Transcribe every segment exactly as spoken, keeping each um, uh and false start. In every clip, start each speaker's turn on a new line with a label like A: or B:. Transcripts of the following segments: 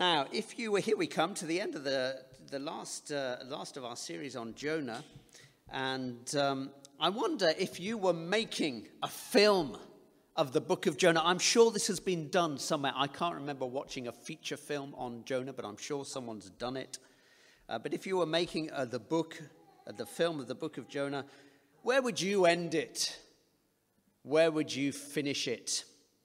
A: Now, if you were here, we come to the end of the the last uh, last of our series on Jonah, and um, I wonder if you were making a film of the book of Jonah. I'm sure this has been done somewhere. I can't remember watching a feature film on Jonah, but I'm sure someone's done it. Uh, but if you were making uh, the book, uh, the film of the book of Jonah, where would you end it? Where would you finish it?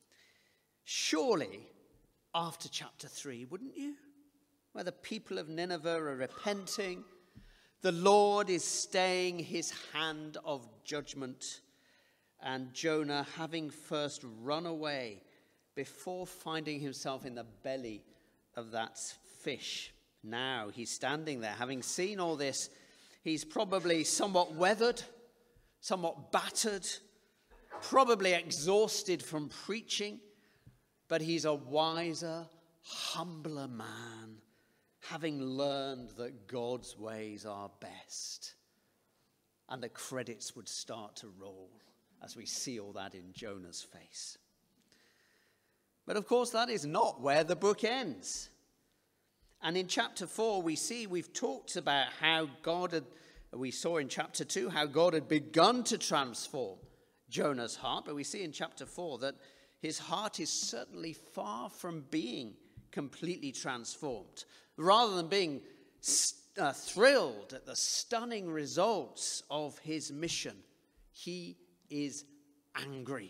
A: Surely after chapter three, wouldn't you? Where the people of Nineveh are repenting, the Lord is staying his hand of judgment, and Jonah, having first run away before finding himself in the belly of that fish. Now he's standing there, having seen all this. He's probably somewhat weathered, somewhat battered, probably exhausted from preaching, but he's a wiser, humbler man, having learned that God's ways are best. And the credits would start to roll as we see all that in Jonah's face. But of course, that is not where the book ends. And in chapter four, we see, we've talked about how God had, we saw in chapter two, how God had begun to transform Jonah's heart. But we see in chapter four that his heart is certainly far from being completely transformed. Rather than being uh, thrilled at the stunning results of his mission, he is angry.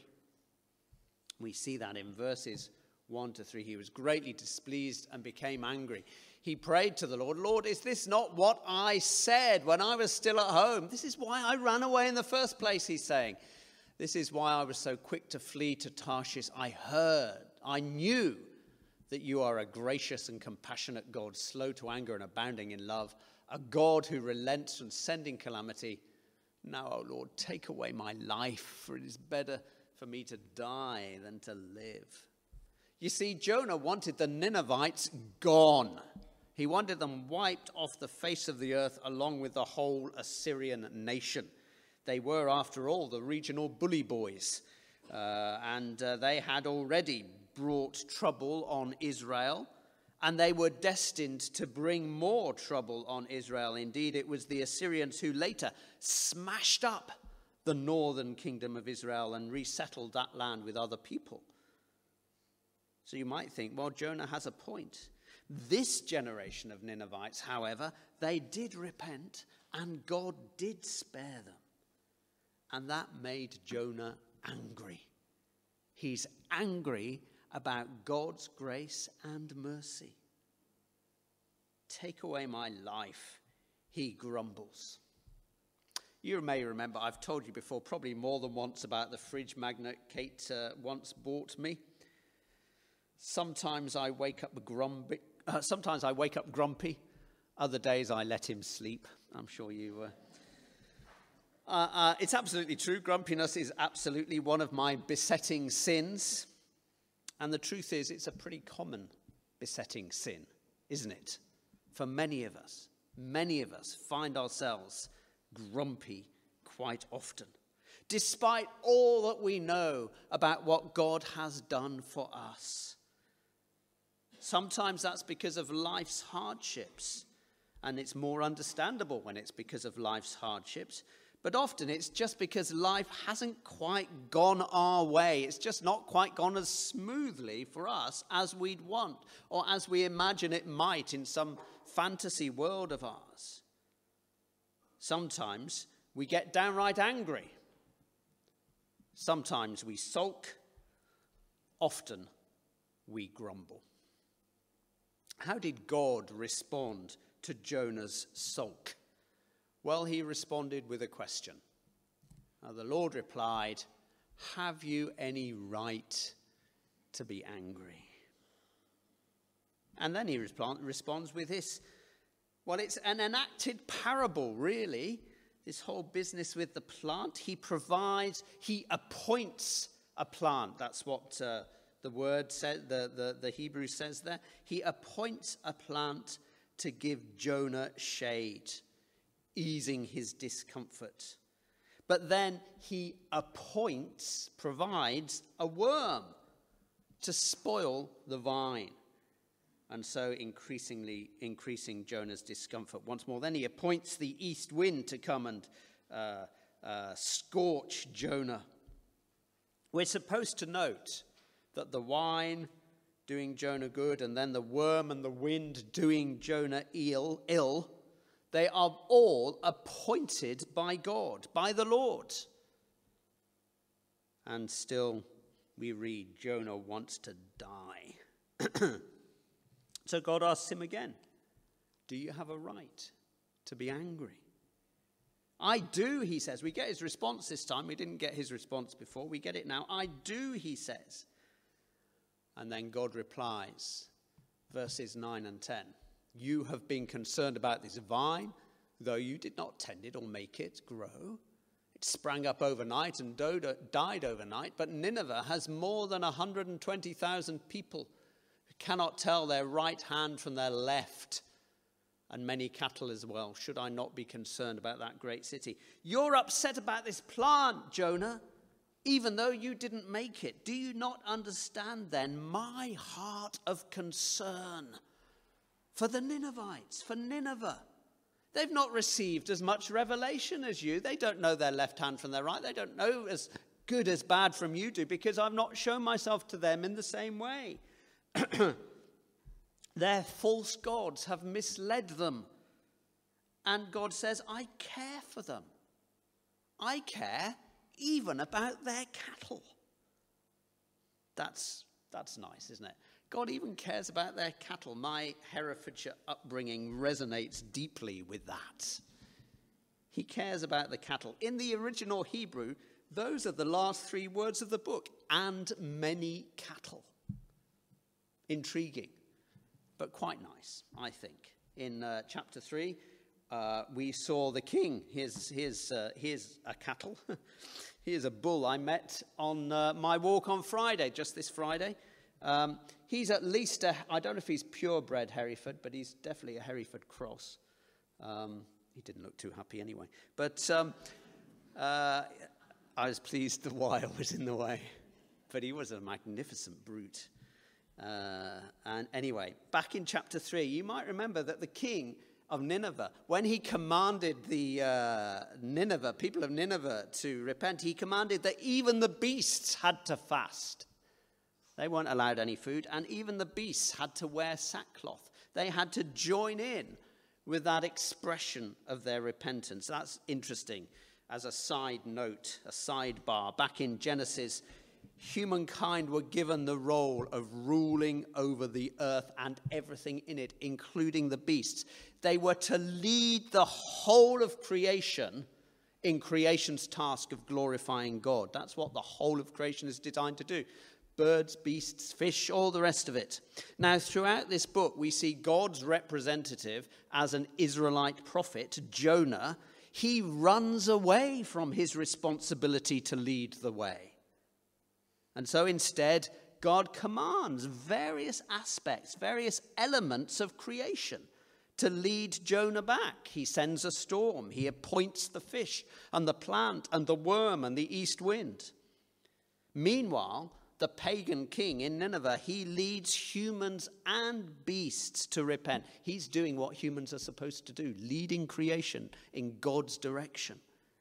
A: We see that in verses one to three. He was greatly displeased and became angry. He prayed to the Lord, Lord, is this not what I said when I was still at home? This is why I ran away in the first place, he's saying. This is why I was so quick to flee to Tarshish. I heard, I knew that you are a gracious and compassionate God, slow to anger and abounding in love, a God who relents from sending calamity. Now, O Lord, take away my life, for it is better for me to die than to live. You see, Jonah wanted the Ninevites gone. He wanted them wiped off the face of the earth along with the whole Assyrian nation. They were, after all, the regional bully boys, uh, and uh, they had already brought trouble on Israel, and they were destined to bring more trouble on Israel. Indeed, it was the Assyrians who later smashed up the northern kingdom of Israel and resettled that land with other people. So you might think, well, Jonah has a point. This generation of Ninevites, however, they did repent, and God did spare them. And that made Jonah angry. He's angry about God's grace and mercy. Take away my life, he grumbles. You may remember, I've told you before, probably more than once, about the fridge magnet Kate uh, once bought me. Sometimes I wake up grumpy. Uh, sometimes I wake up grumpy. Other days I let him sleep. I'm sure you... Uh, Uh, uh, it's absolutely true. Grumpiness is absolutely one of my besetting sins. And the truth is, it's a pretty common besetting sin, isn't it? For many of us, many of us find ourselves grumpy quite often, despite all that we know about what God has done for us. Sometimes that's because of life's hardships, and it's more understandable when it's because of life's hardships. But often it's just because life hasn't quite gone our way. It's just not quite gone as smoothly for us as we'd want, or as we imagine it might in some fantasy world of ours. Sometimes we get downright angry. Sometimes we sulk. Often we grumble. How did God respond to Jonah's sulk? Well, he responded with a question. Now, the Lord replied, have you any right to be angry? And then he respond, responds with this. Well, it's an enacted parable, really, this whole business with the plant. He provides, he appoints a plant. That's what uh, the word said, the, the, the Hebrew says there. He appoints a plant to give Jonah shade, easing his discomfort. But then he appoints, provides a worm to spoil the vine. and so increasingly increasing Jonah's discomfort once more. Then he appoints the east wind to come and uh, uh, scorch Jonah. We're supposed to note that the wine doing Jonah good, and then the worm and the wind doing Jonah ill, ill, they are all appointed by God, by the Lord. And still we read Jonah wants to die. So God asks him again, do you have a right to be angry? I do, he says. We get his response this time. We didn't get his response before. We get it now. I do, he says. And then God replies, verses nine and ten. You have been concerned about this vine, though you did not tend it or make it grow. It sprang up overnight and died overnight, but Nineveh has more than one hundred twenty thousand people who cannot tell their right hand from their left, and many cattle as well. Should I not be concerned about that great city? You're upset about this plant, Jonah, even though you didn't make it. Do you not understand then my heart of concern for the Ninevites, for Nineveh? They've not received as much revelation as you. They don't know their left hand from their right. They don't know as good as bad from you do, because I've not shown myself to them in the same way. Their false gods have misled them. And God says, I care for them. I care even about their cattle. That's, that's nice, isn't it? God even cares about their cattle. My Herefordshire upbringing resonates deeply with that. He cares about the cattle. In the original Hebrew, those are the last three words of the book. And many cattle. Intriguing, but quite nice, I think. In uh, chapter three, uh, we saw the king. Here's, here's, uh, here's a cattle. Here's a bull I met on uh, my walk on Friday, just this Friday. Um, he's at least, a, I don't know if he's purebred Hereford, but he's definitely a Hereford cross. Um, he didn't look too happy anyway. But um, uh, I was pleased the wire was in the way. But he was a magnificent brute. Uh, and anyway, back in chapter three, you might remember that the king of Nineveh, when he commanded the uh, Nineveh, people of Nineveh to repent, he commanded that even the beasts had to fast. They weren't allowed any food, and even the beasts had to wear sackcloth. They had to join in with that expression of their repentance. That's interesting. As a side note, a sidebar, back in Genesis, humankind were given the role of ruling over the earth and everything in it, including the beasts. They were to lead the whole of creation in creation's task of glorifying God. That's what the whole of creation is designed to do. Birds, beasts, fish, all the rest of it. Now, throughout this book, we see God's representative as an Israelite prophet, Jonah. He runs away from his responsibility to lead the way. And so instead, God commands various aspects, various elements of creation to lead Jonah back. He sends a storm. He appoints the fish and the plant and the worm and the east wind. Meanwhile, the pagan king in Nineveh, he leads humans and beasts to repent. He's doing what humans are supposed to do, leading creation in God's direction.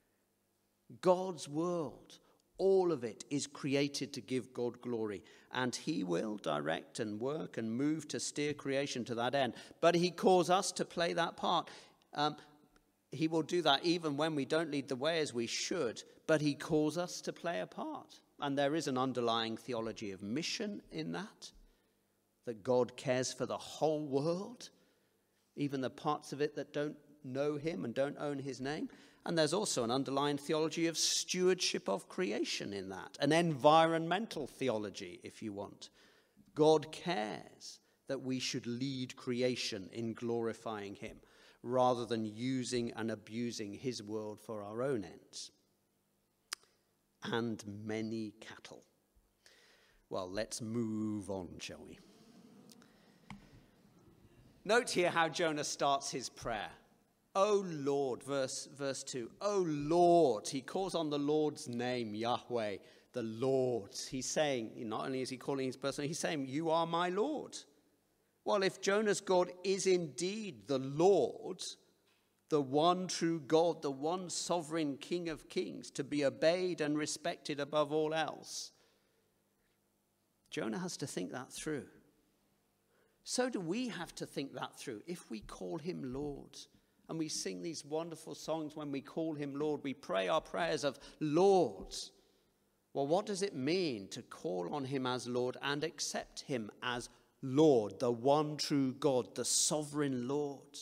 A: God's world, all of it is created to give God glory, and he will direct and work and move to steer creation to that end. But he calls us to play that part. Um, he will do that even when we don't lead the way as we should, but he calls us to play a part. And there is an underlying theology of mission in that, that God cares for the whole world, even the parts of it that don't know him and don't own his name. And there's also an underlying theology of stewardship of creation in that, an environmental theology, if you want. God cares that we should lead creation in glorifying him, rather than using and abusing his world for our own ends. And many cattle. Well, let's move on, shall we? Note here how Jonah starts his prayer. O Lord, verse, verse two, O Lord, he calls on the Lord's name, Yahweh, the Lord. He's saying, not only is he calling his person, he's saying, you are my Lord. Well, if Jonah's God is indeed the Lord, the one true God, the one sovereign King of kings, to be obeyed and respected above all else, Jonah has to think that through. So do we have to think that through. If we call him Lord, and we sing these wonderful songs when we call him Lord, we pray our prayers of Lord. Well, what does it mean to call on him as Lord and accept him as Lord, the one true God, the sovereign Lord?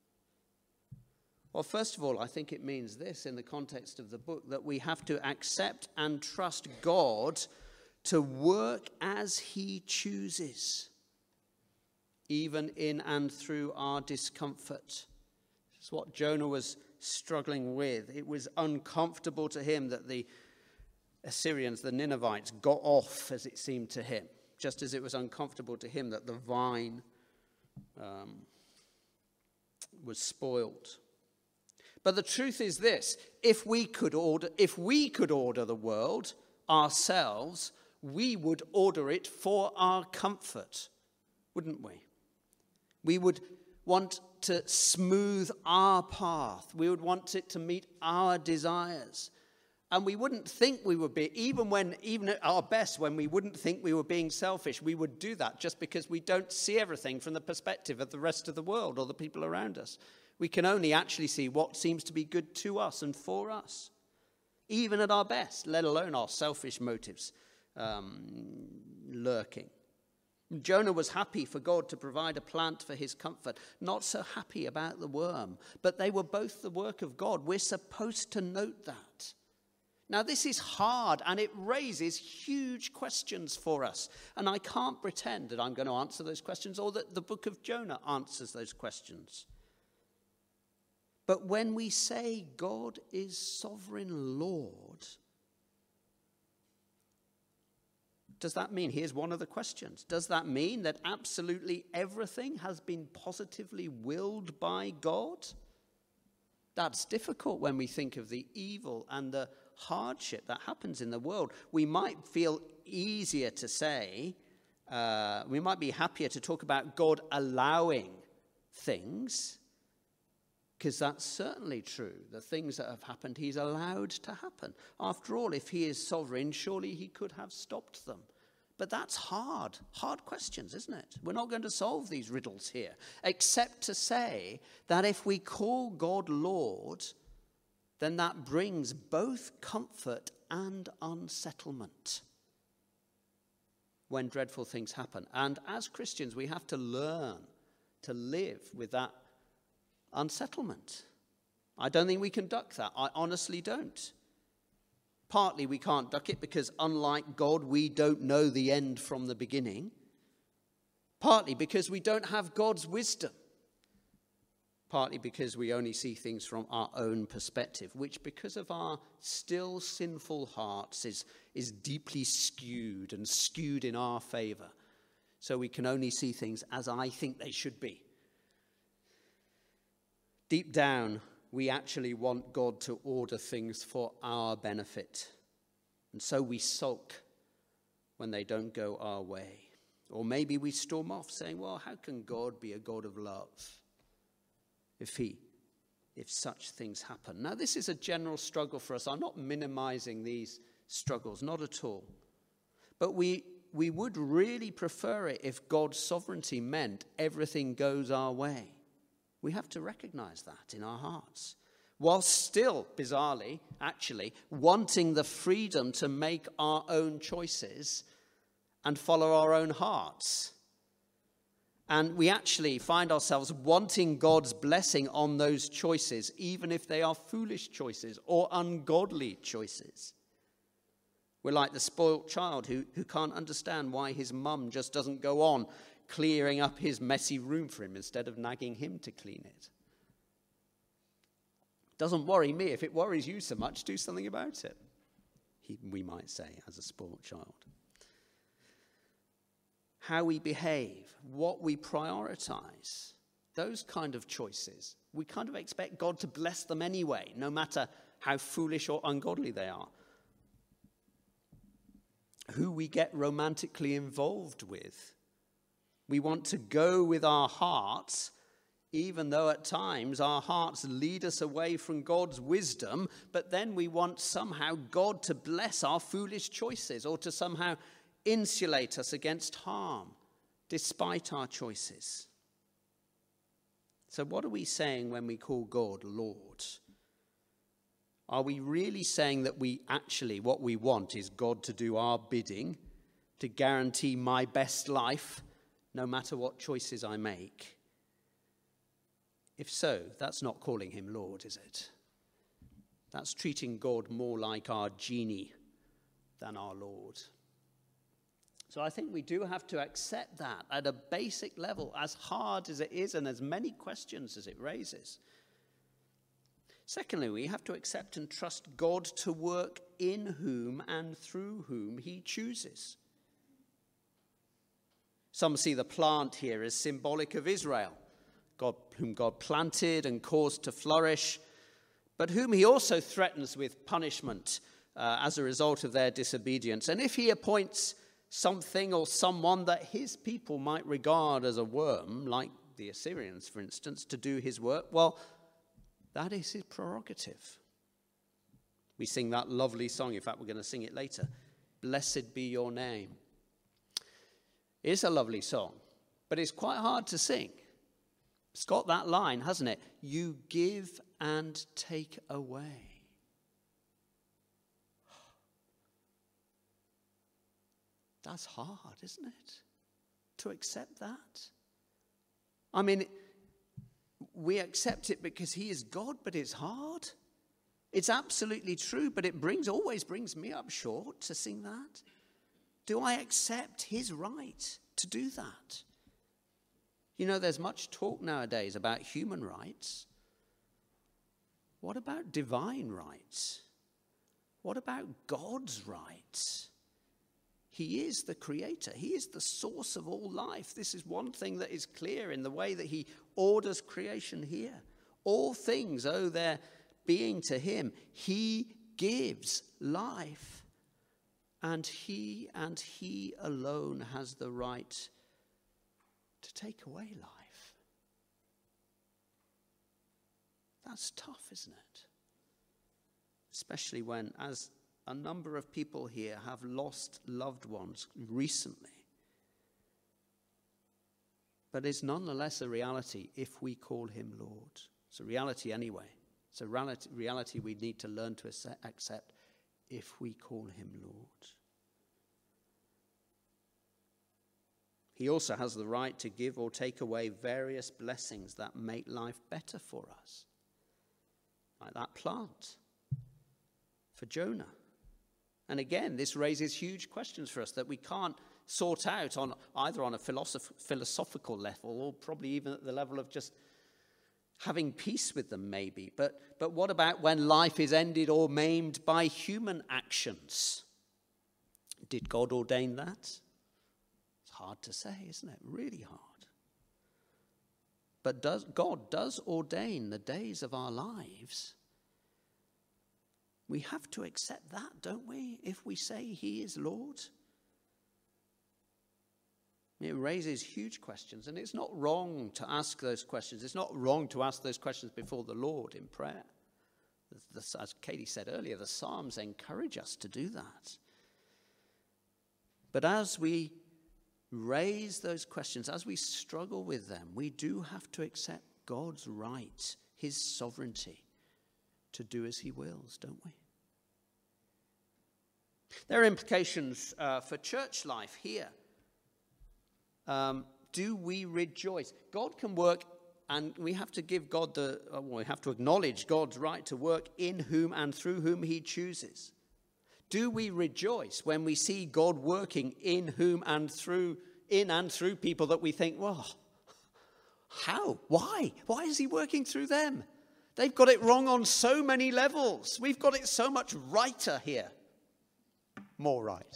A: Well, first of all, I think it means this in the context of the book, that we have to accept and trust God to work as he chooses, even in and through our discomfort. This is what Jonah was struggling with. It was uncomfortable to him that the Assyrians, the Ninevites, got off, as it seemed to him, just as it was uncomfortable to him that the vine um, was spoiled. But the truth is this: if we could order, if we could order the world ourselves, we would order it for our comfort, wouldn't we? We would want to smooth our path. We would want it to meet our desires. And we wouldn't think we would be, even when, even at our best, when we wouldn't think we were being selfish, we would do that just because we don't see everything from the perspective of the rest of the world or the people around us. We can only actually see what seems to be good to us and for us, even at our best, let alone our selfish motives um, lurking. Jonah was happy for God to provide a plant for his comfort, not so happy about the worm, but they were both the work of God. We're supposed to note that. Now, this is hard, and it raises huge questions for us. And I can't pretend that I'm going to answer those questions or that the book of Jonah answers those questions. But when we say God is sovereign Lord, does that mean, here's one of the questions, does that mean that absolutely everything has been positively willed by God? That's difficult when we think of the evil and the hardship that happens in the world. We might feel easier to say, uh, we might be happier to talk about God allowing things, because that's certainly true. The things that have happened, he's allowed to happen. After all, if he is sovereign, surely he could have stopped them. But that's hard, hard questions, isn't it? We're not going to solve these riddles here, except to say that if we call God Lord, then that brings both comfort and unsettlement when dreadful things happen. And as Christians, we have to learn to live with that unsettlement. I don't think we can duck that. I honestly don't. Partly we can't duck it because, unlike God, we don't know the end from the beginning. Partly because we don't have God's wisdom. Partly because we only see things from our own perspective, which, because of our still sinful hearts, is, is deeply skewed and skewed in our favor. So we can only see things as I think they should be. Deep down, we actually want God to order things for our benefit. And so we sulk when they don't go our way. Or maybe we storm off saying, well, how can God be a God of love if he, if such things happen? Now, this is a general struggle for us. I'm not minimizing these struggles, not at all. But we, we would really prefer it if God's sovereignty meant everything goes our way. We have to recognize that in our hearts, while still, bizarrely, actually, wanting the freedom to make our own choices and follow our own hearts. And we actually find ourselves wanting God's blessing on those choices, even if they are foolish choices or ungodly choices. We're like the spoilt child who, who can't understand why his mum just doesn't go on clearing up his messy room for him instead of nagging him to clean it. Doesn't worry me. If it worries you so much, do something about it, he, we might say, as a spoilt child. How we behave, what we prioritize, those kind of choices, we kind of expect God to bless them anyway, no matter how foolish or ungodly they are. Who we get romantically involved with, We want to go with our hearts, even though at times our hearts lead us away from God's wisdom, but then we want somehow God to bless our foolish choices or to somehow insulate us against harm despite our choices. So what are we saying when we call God Lord? Are we really saying that we actually, what we want is God to do our bidding, to guarantee my best life, no matter what choices I make? If so, that's not calling him Lord, is it? That's treating God more like our genie than our Lord. So I think we do have to accept that at a basic level, as hard as it is and as many questions as it raises. Secondly, we have to accept and trust God to work in whom and through whom he chooses. Some see the plant here as symbolic of Israel, God, whom God planted and caused to flourish, but whom he also threatens with punishment uh, as a result of their disobedience. And if he appoints something or someone that his people might regard as a worm, like the Assyrians, for instance, to do his work, well, that is his prerogative. We sing that lovely song. In fact, we're going to sing it later. Blessed be your name. It's a lovely song, but it's quite hard to sing. It's got that line, hasn't it? You give and take away. That's hard, isn't it? To accept that. I mean, we accept it because he is God, but it's hard. It's absolutely true, but it brings always brings me up short to sing that. Do I accept his right to do that? You know, there's much talk nowadays about human rights. What about divine rights? What about God's rights? He is the creator. He is the source of all life. This is one thing that is clear in the way that he orders creation here. All things owe their being to him. He gives life, and he and he alone has the right to take away life. That's tough, isn't it? Especially when, as a number of people here have lost loved ones recently. But it's nonetheless a reality if we call him Lord. It's a reality anyway. It's a reality, reality we need to learn to accept if we call him Lord. He also has the right to give or take away various blessings that make life better for us. Like that plant for Jonah. And again, this raises huge questions for us that we can't sort out on either on a philosoph- philosophical level or probably even at the level of just having peace with them maybe. But, but what about when life is ended or maimed by human actions? Did God ordain that? It's hard to say, isn't it? Really hard. But does, God does ordain the days of our lives. We have to accept that, don't we, if we say he is Lord? It raises huge questions, and it's not wrong to ask those questions. It's not wrong to ask those questions before the Lord in prayer. As Katie said earlier, the Psalms encourage us to do that. But as we raise those questions, as we struggle with them, we do have to accept God's right, his sovereignty, to do as he wills, don't we? There are implications uh, for church life here. Um, do we rejoice? God can work, and we have to give God the, well, we have to acknowledge God's right to work in whom and through whom he chooses. Do we rejoice when we see God working in whom and through, in and through people that we think, well, how? Why? Why is he working through them? They've got it wrong on so many levels. We've got it so much righter here. More right.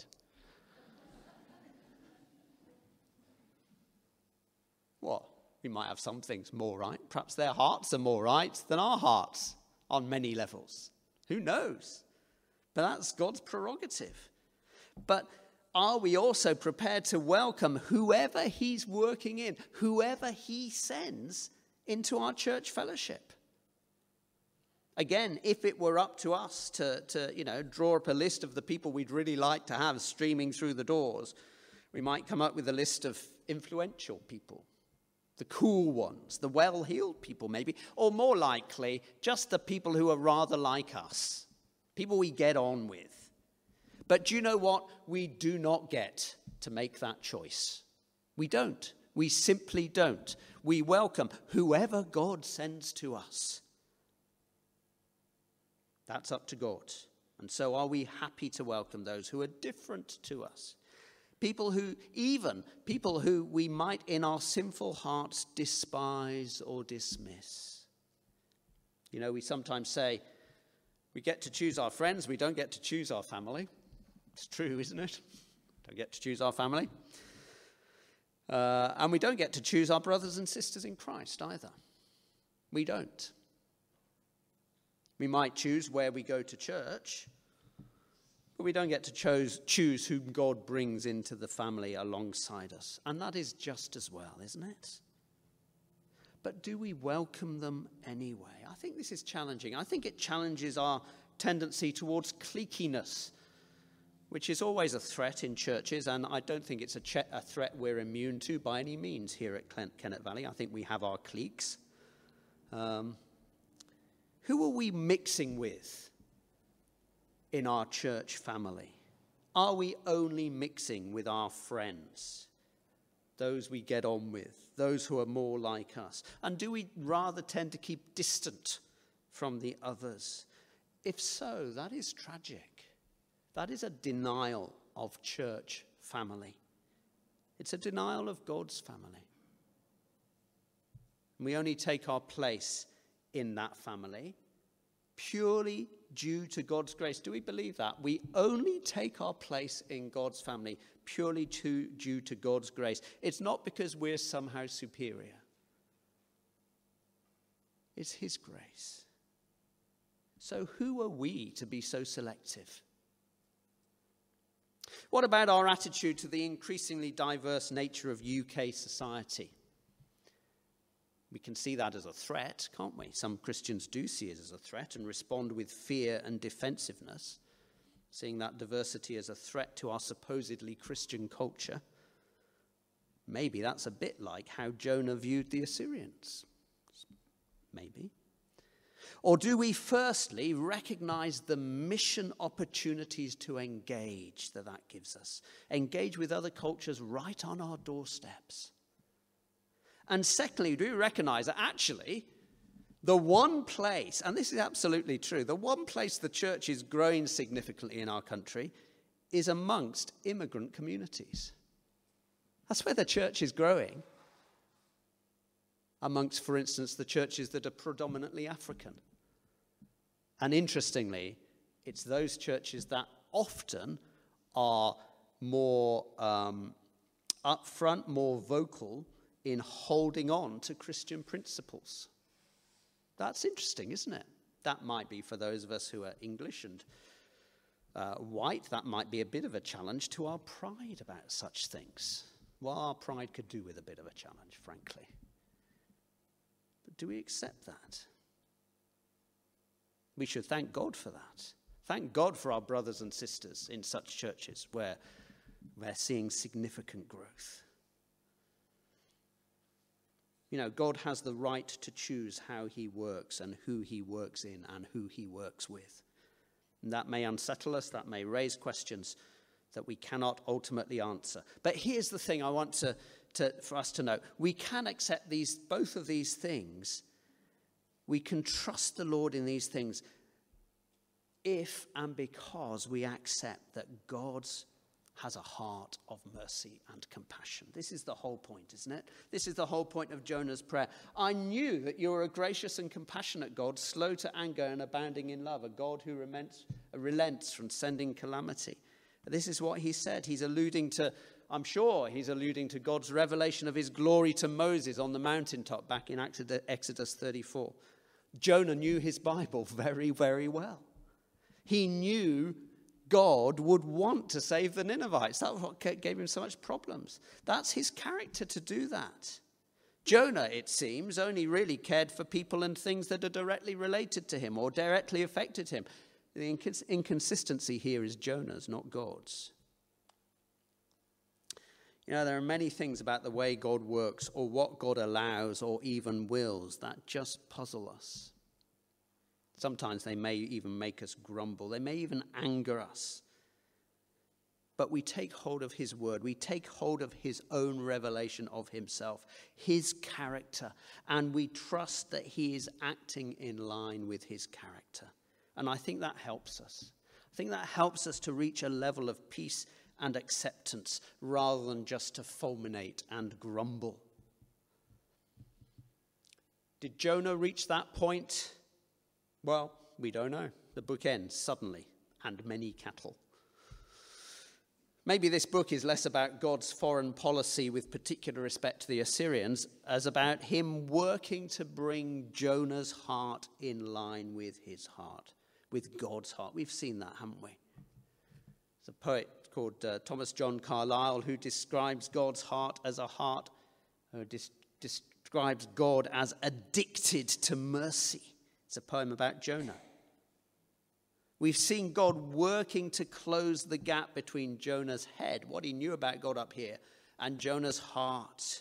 A: Well, we might have some things more right. Perhaps their hearts are more right than our hearts on many levels. Who knows? But that's God's prerogative. But are we also prepared to welcome whoever he's working in, whoever he sends into our church fellowship? Again, if it were up to us to, to, you know, draw up a list of the people we'd really like to have streaming through the doors, we might come up with a list of influential people, the cool ones, the well-heeled people maybe, or more likely, just the people who are rather like us, people we get on with. But do you know what? We do not get to make that choice. We don't. We simply don't. We welcome whoever God sends to us. That's up to God. And so are we happy to welcome those who are different to us? People who, even people who we might in our sinful hearts despise or dismiss. You know, we sometimes say, we get to choose our friends, we don't get to choose our family. It's true, isn't it? Don't get to choose our family. Uh, and we don't get to choose our brothers and sisters in Christ either. We don't. We might choose where we go to church, but we don't get to choose, choose whom God brings into the family alongside us. And that is just as well, isn't it? But do we welcome them anyway? I think this is challenging. I think it challenges our tendency towards cliquiness, which is always a threat in churches, and I don't think it's a, che- a threat we're immune to by any means here at Ken- Kennet Valley. I think we have our cliques. Um, who are we mixing with in our church family? Are we only mixing with our friends, those we get on with, those who are more like us? And do we rather tend to keep distant from the others? If so, that is tragic. That is a denial of church family. It's a denial of God's family. We only take our place in that family purely due to God's grace. Do we believe that? We only take our place in God's family purely to, due to God's grace. It's not because we're somehow superior. It's his grace. So who are we to be so selective? What about our attitude to the increasingly diverse nature of U K society? We can see that as a threat, can't we? Some Christians do see it as a threat and respond with fear and defensiveness, seeing that diversity as a threat to our supposedly Christian culture. Maybe that's a bit like how Jonah viewed the Assyrians. Maybe. Or do we firstly recognize the mission opportunities to engage that that gives us? Engage with other cultures right on our doorsteps. And secondly, do we recognize that actually the one place, and this is absolutely true, the one place the church is growing significantly in our country is amongst immigrant communities. That's where the church is growing. Amongst, for instance, the churches that are predominantly African. And interestingly, it's those churches that often are more um, upfront, more vocal in holding on to Christian principles. That's interesting, isn't it? That might be for those of us who are English and uh, white, that might be a bit of a challenge to our pride about such things. Well, our pride could do with a bit of a challenge, frankly. But do we accept that? We should thank God for that. Thank God for our brothers and sisters in such churches where we're seeing significant growth. You know, God has the right to choose how he works and who he works in and who he works with. And that may unsettle us, that may raise questions that we cannot ultimately answer. But here's the thing I want to, to for us to know. We can accept these, both of these things. We can trust the Lord in these things if and because we accept that God's has a heart of mercy and compassion. This is the whole point, isn't it? This is the whole point of Jonah's prayer. I knew that you are a gracious and compassionate God, slow to anger and abounding in love, a God who relents, relents from sending calamity. This is what he said. He's alluding to, I'm sure he's alluding to God's revelation of his glory to Moses on the mountaintop back in Exodus thirty-four. Jonah knew his Bible very, very well. He knew God would want to save the Ninevites. That's what gave him so much problems. That's his character to do that. Jonah, it seems, only really cared for people and things that are directly related to him or directly affected him. The incons- inconsistency here is Jonah's, not God's. You know, there are many things about the way God works or what God allows or even wills that just puzzle us. Sometimes they may even make us grumble. They may even anger us. But we take hold of his word. We take hold of his own revelation of himself, his character, and we trust that he is acting in line with his character. And I think that helps us. I think that helps us to reach a level of peace and acceptance rather than just to fulminate and grumble. Did Jonah reach that point? Well, we don't know. The book ends suddenly, and many cattle. Maybe this book is less about God's foreign policy with particular respect to the Assyrians, as about him working to bring Jonah's heart in line with his heart, with God's heart. We've seen that, haven't we? There's a poet called uh, Thomas John Carlyle who describes God's heart as a heart, uh, dis- describes God as addicted to mercy. It's a poem about Jonah. We've seen God working to close the gap between Jonah's head, what he knew about God up here, and Jonah's heart.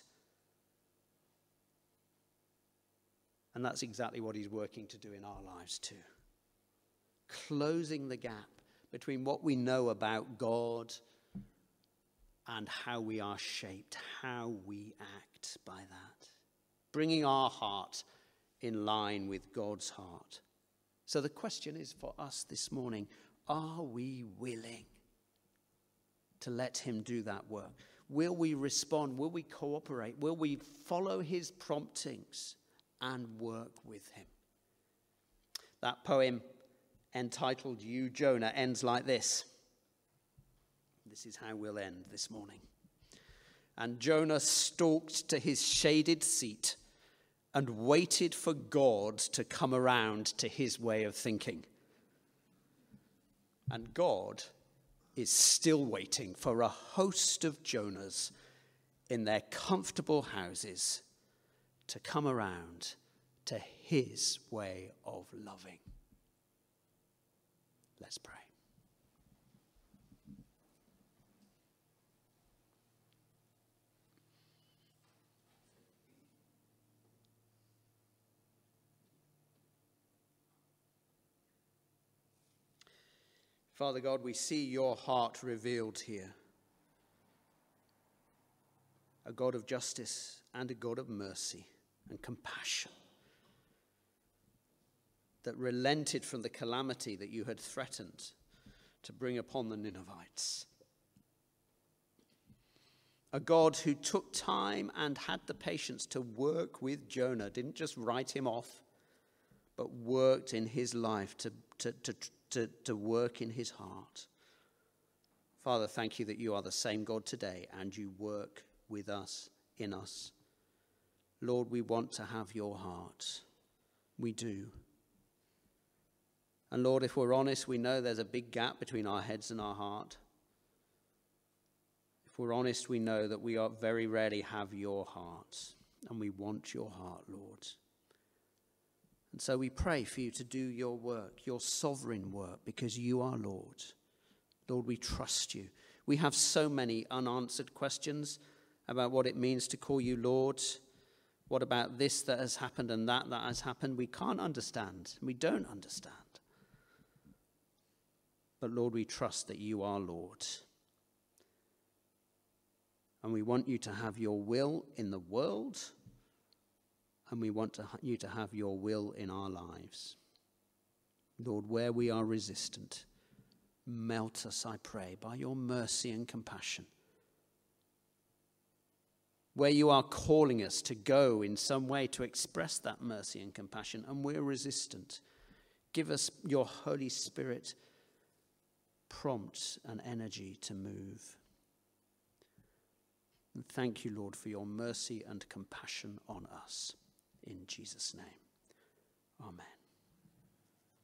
A: And that's exactly what he's working to do in our lives too. Closing the gap between what we know about God and how we are shaped, how we act by that. Bringing our heart in line with God's heart. So the question is for us this morning, are we willing to let him do that work? Will we respond? Will we cooperate? Will we follow his promptings and work with him? That poem entitled You, Jonah, ends like this. This is how we'll end this morning. And Jonah stalked to his shaded seat and waited for God to come around to his way of thinking. And God is still waiting for a host of Jonahs in their comfortable houses to come around to his way of loving. Let's pray. Father God, we see your heart revealed here. A God of justice and a God of mercy and compassion that relented from the calamity that you had threatened to bring upon the Ninevites. A God who took time and had the patience to work with Jonah, didn't just write him off, but worked in his life to, to, to, to, to work in his heart. Father, thank you that you are the same God today and you work with us, in us. Lord, we want to have your heart. We do. And Lord, if we're honest, we know there's a big gap between our heads and our heart. If we're honest, we know that we are very rarely have your heart, and we want your heart, Lord. And so we pray for you to do your work, your sovereign work, because you are Lord. Lord, we trust you. We have so many unanswered questions about what it means to call you Lord. What about this that has happened and that that has happened? We can't understand. We don't understand. But Lord, we trust that you are Lord. And we want you to have your will in the world. And we want to, you to have your will in our lives. Lord, where we are resistant, melt us, I pray, by your mercy and compassion. Where you are calling us to go in some way to express that mercy and compassion, and we're resistant, give us your Holy Spirit prompt and energy to move. And thank you, Lord, for your mercy and compassion on us. In Jesus' name, amen.